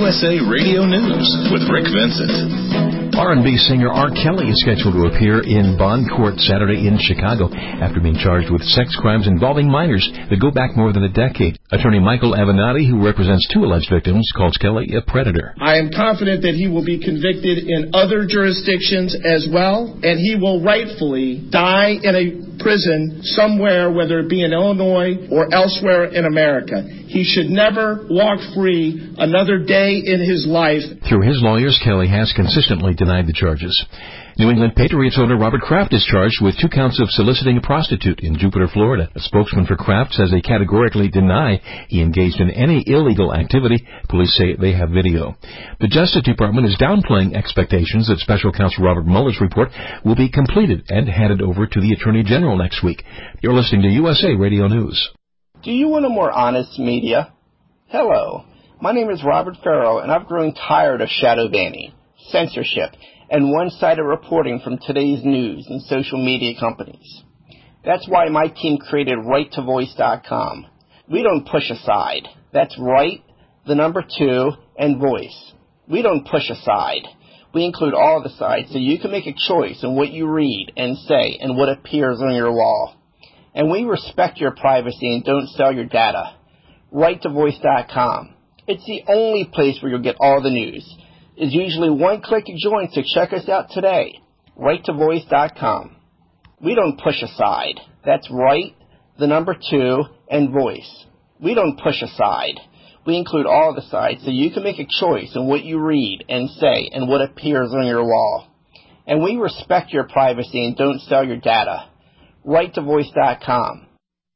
USA Radio News with Rick Vincent. R&B singer R. Kelly is scheduled to appear in Bond Court Saturday in Chicago after being charged with sex crimes involving minors that go back more than a decade. Attorney Michael Avenatti, who represents two alleged victims, calls Kelly a predator. I am confident that he will be convicted in other jurisdictions as well, and he will rightfully die in a prison somewhere, whether it be in Illinois or elsewhere in America. He should never walk free another day in his life. Through his lawyers, Kelly has consistently denied the charges. New England Patriots owner Robert Kraft is charged with 2 counts of soliciting a prostitute in Jupiter, Florida. A spokesman for Kraft says they categorically deny he engaged in any illegal activity. Police say they have video. The Justice Department is downplaying expectations that Special Counsel Robert Mueller's report will be completed and handed over to the Attorney General next week. You're listening to USA Radio News. Do you want a more honest media? Hello, my name is Robert Farrow, and I've grown tired of shadow banning, censorship, and one-sided reporting from today's news and social media companies. That's why my team created RightToVoice.com. We don't push aside. That's right, the number 2, and voice. We don't push aside. We include all the sides so you can make a choice in what you read and say and what appears on your wall. And we respect your privacy and don't sell your data. RightToVoice.com. It's the only place where you'll get all the news. It's usually one click to join, so check us out today. RightToVoice.com. We don't push aside. That's right, the number 2, and voice. We don't push aside. We include all the sides so you can make a choice in what you read and say and what appears on your wall. And we respect your privacy and don't sell your data. RightToVoice.com.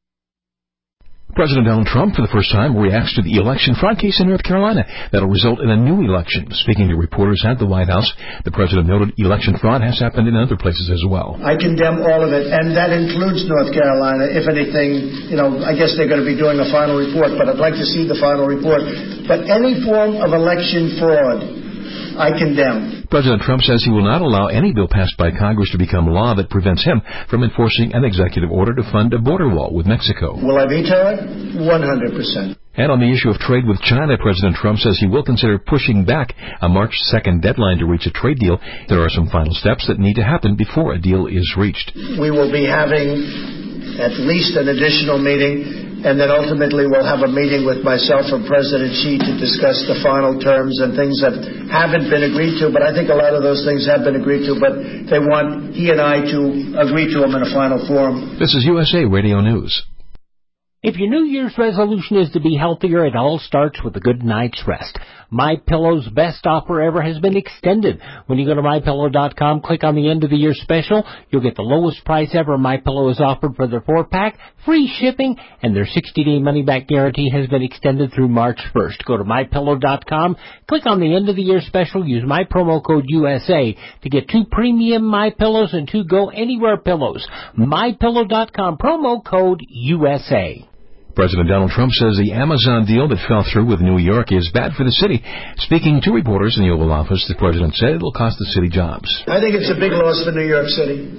President Donald Trump, for the first time, reacts to the election fraud case in North Carolina that will result in a new election. Speaking to reporters at the White House, the president noted election fraud has happened in other places as well. I condemn all of it, and that includes North Carolina. If anything, I guess they're going to be doing a final report, but I'd like to see the final report. But any form of election fraud, I condemn. President Trump says he will not allow any bill passed by Congress to become law that prevents him from enforcing an executive order to fund a border wall with Mexico. Will I veto it? 100%. And on the issue of trade with China, President Trump says he will consider pushing back a March 2nd deadline to reach a trade deal. There are some final steps that need to happen before a deal is reached. We will be having at least an additional meeting, and then ultimately we'll have a meeting with myself and President Xi to discuss the final terms and things that haven't been agreed to, but I think a lot of those things have been agreed to, but they want he and I to agree to them in a final form. This is USA Radio News. If your New Year's resolution is to be healthier, it all starts with a good night's rest. MyPillow's best offer ever has been extended. When you go to MyPillow.com, click on the end of the year special, you'll get the lowest price ever MyPillow has offered for their 4-pack, free shipping, and their 60-day money-back guarantee has been extended through March 1st. Go to MyPillow.com, click on the end of the year special, use my promo code USA to get 2 premium MyPillows and 2 Go Anywhere pillows. MyPillow.com, promo code USA. President Donald Trump says the Amazon deal that fell through with New York is bad for the city. Speaking to reporters in the Oval Office, the president said it will cost the city jobs. I think it's a big loss for New York City.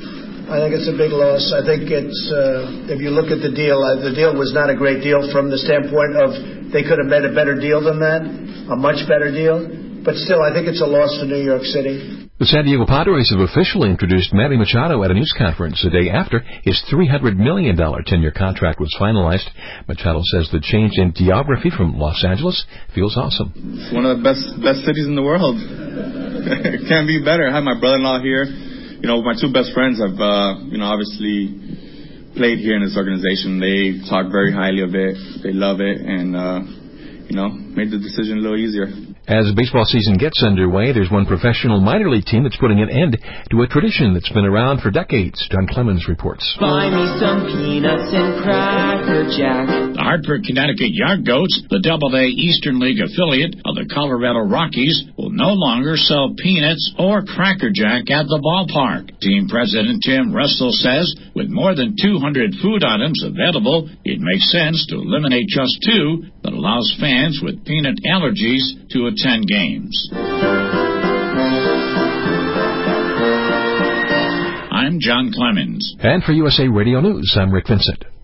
I think it's a big loss. I think it's, if you look at the deal was not a great deal from the standpoint of they could have made a better deal than that, a much better deal. But still, I think it's a loss for New York City. The San Diego Padres have officially introduced Manny Machado at a news conference the day after his $300 million 10-year contract was finalized. Machado says the change in geography from Los Angeles feels awesome. It's one of the best cities in the world. It can't be better. I have my brother-in-law here. My 2 best friends have, obviously played here in this organization. They talk very highly of it. They love it, and, made the decision a little easier. As baseball season gets underway, there's one professional minor league team that's putting an end to a tradition that's been around for decades. John Clemens reports. Buy me some peanuts and Cracker Jack. The Hartford, Connecticut Yard Goats, the Double-A Eastern League affiliate of the Colorado Rockies, will no longer sell peanuts or Cracker Jack at the ballpark. Team president Tim Russell says with more than 200 food items available, it makes sense to eliminate just 2 that allows fans with peanut allergies to attend games. I'm John Clemens. And for USA Radio News, I'm Rick Vincent.